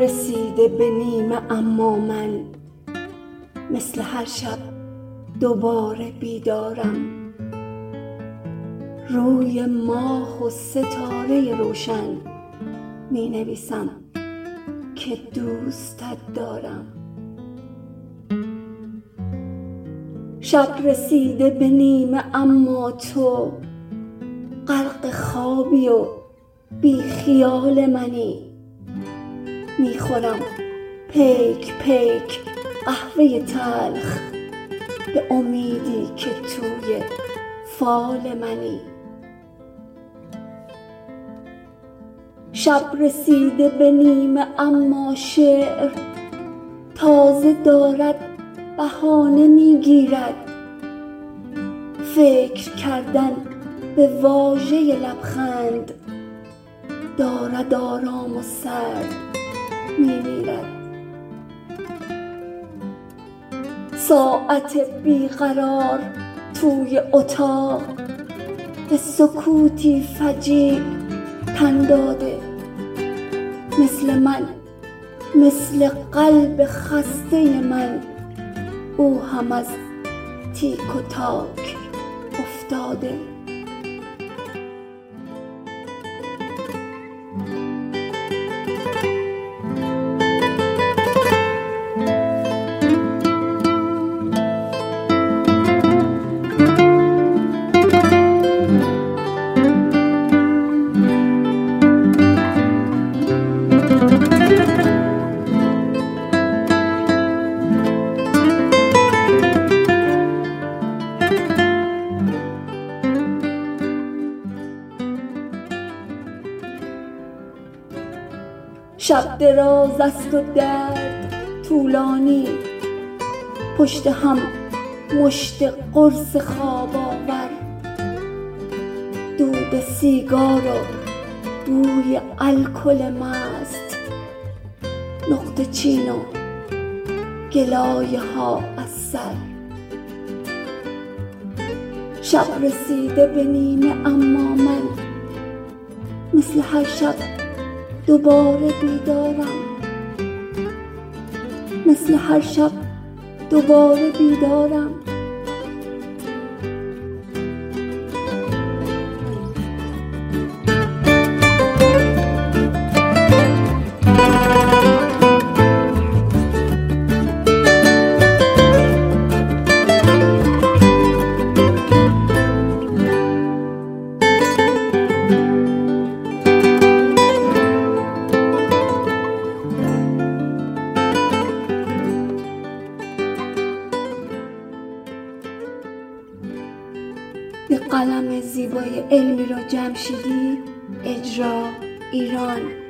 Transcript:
رسیده به نیمه اما من مثل هر شب دوباره بیدارم. روی ماه و ستاره روشن می نویسم که دوستت دارم. شب رسیده به نیمه اما تو غرق خوابی و بی خیال منی. میخورم پیک پیک قهوه تلخ به امیدی که توی فال منی. شب رسیده به نیمه اما شعر تازه دارد بهانه میگیرد. فکر کردن به واژه لبخند دارد آرام و سرد میمیرد. ساعت بیقرار توی اتاق به سکوتی فجیع تن داده. مثل من، مثل قلب خسته من، او هم از تیک و تاک افتاده. شب دراز است و درد طولانی، پشت هم مشت قرص خواب آور. دود سیگار و بوی الکل مست، نقطه چین و گلایه ها از سر. شب رسیده به نیمه اما من مثل هر شب دوباره بیدارم. مثل هر شب دوباره بیدارم. به قلم زیبای علمی را جمشیدی، اجرا ایران.